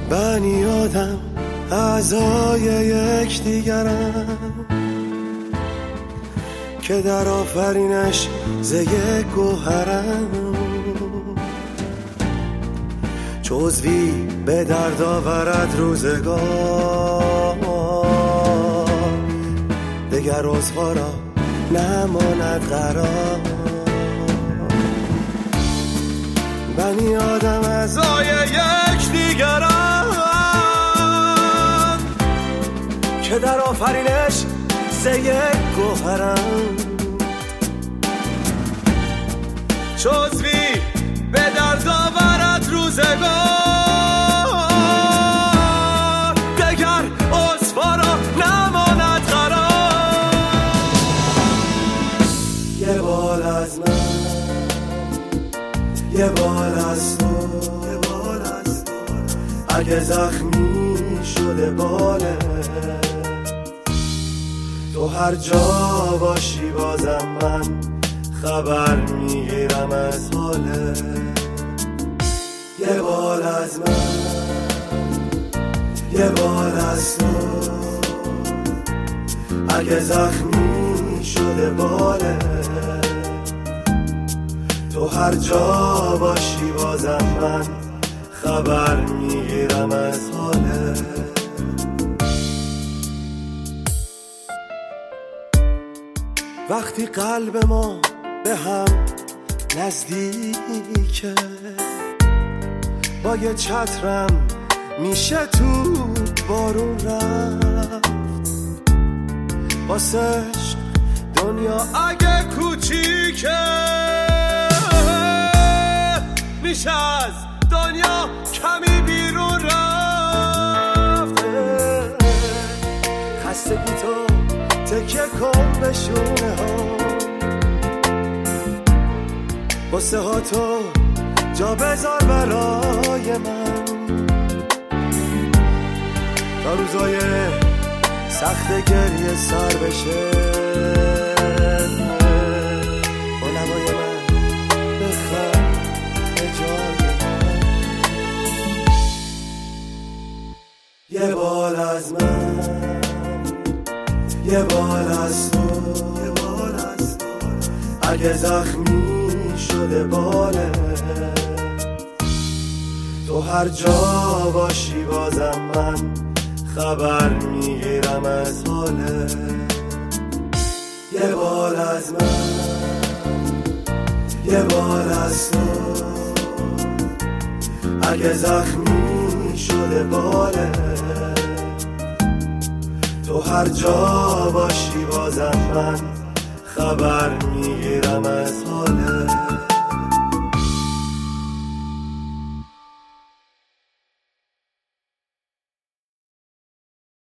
بنی آدم اعضای یک دیگرم که در آفرینش ز یک گوهرم، جزوی به درد آورد روزگار، دگر عضوا را نماند قرار. بنی آدم اعضای یک دیگرم که در آفرینش ز یک گوهرم، جزوی به درد آورد روزگار، دگر عضوا را نماند قرار. یه بال از من، یه بال از تو، اگه زخمی شده باله، تو هر جا باشی بازم من خبر میگیرم از حاله. یه بال از من، یه بال از تو، اگه زخمی شده باله، تو هر جا باشی بازم من خبر میگیرم از حاله. وقتی قلب ما به هم نزدیکه، با یه چترم میشه تو بارون رفت، واسش دنیا اگه کوچیکه میشه از دنیا کمی بیرون رفت. خستگی تو تکیه کن به شونه ها، قصه ها تو جا بذار برای من، تا روزای سخت گریه سر بشه، با نوای من بخند به جای من. یه بال از من، یه بال از تو، اگه زخمی شده باله، تو هر جا باشی بازم من خبر میگیرم از حاله. یه بال از من، یه بال از تو، اگه زخمی شده باله، تو هر جا باشی بازم من خبر میگیرم